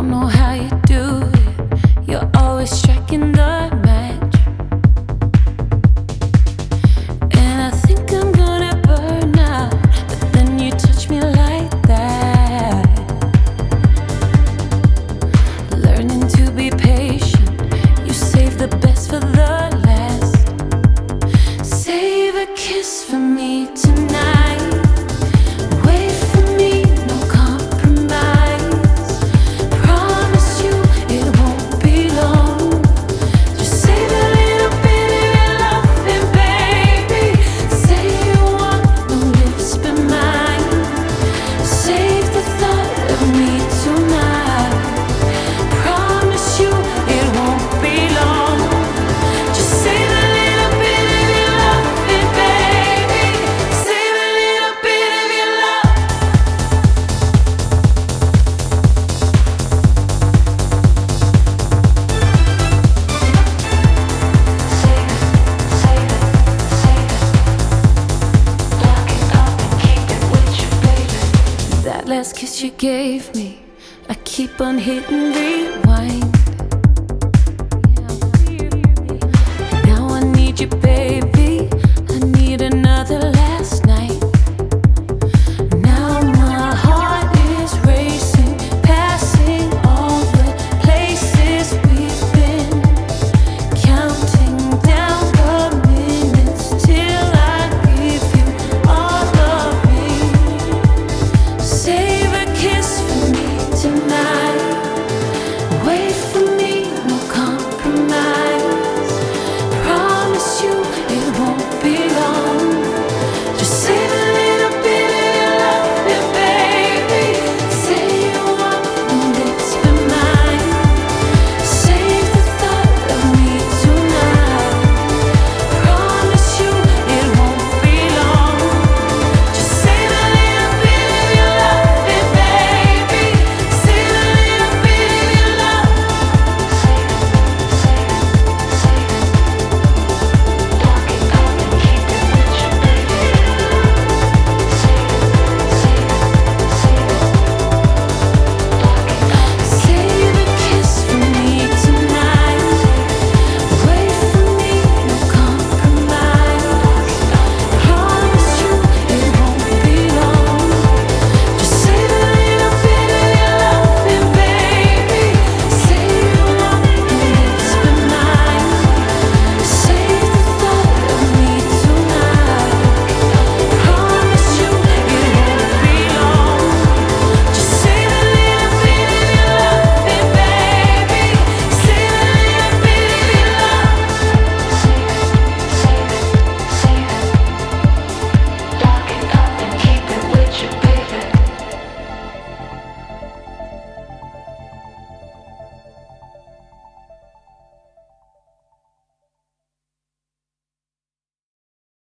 don't know how you do it. You're always striking the match. And I think I'm gonna burn out, but then you touch me like that. Learning to be patient, you save the best for the last. Save a kiss for me tonight. Wait for me, no compromise. Promise you it won't be long. Just save a little bit of your loving, baby. Say you want no lips but mine. Save the thought of me tonight. Promise you it won't be long. Just save a little bit of your loving, baby. Save a little bit of your love. That last kiss you gave me, I keep on hitting rewind. Now I need you, baby.